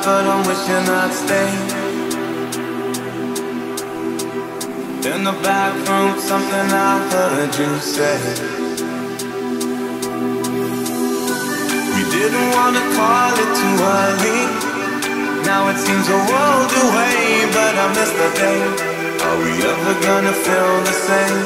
but I'm wishing I'd stay. In the back room, something I heard you say. We didn't want to call it too early. Now it seems a world away, but I miss the day. Are we ever gonna feel the same?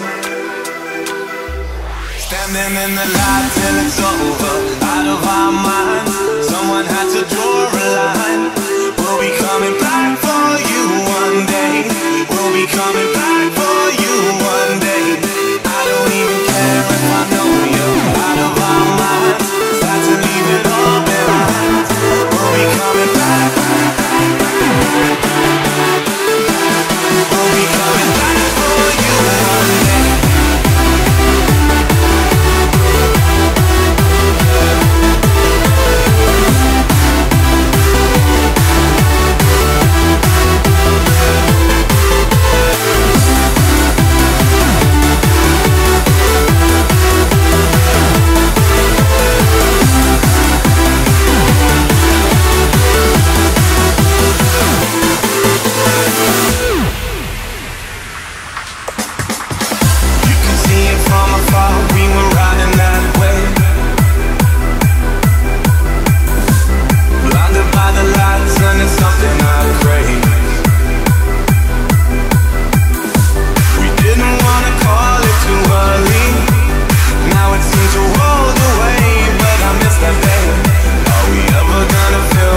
Standing in the light till it's over, out of our minds. Someone had to draw a line. We'll be coming back for you one day. We'll be coming back for you one day. I don't even care if I know you're out of our minds. Sad to leave it all behind. We'll be coming back. We'll be coming back for you one day.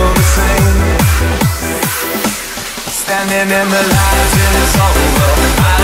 Standing in the light till it's over.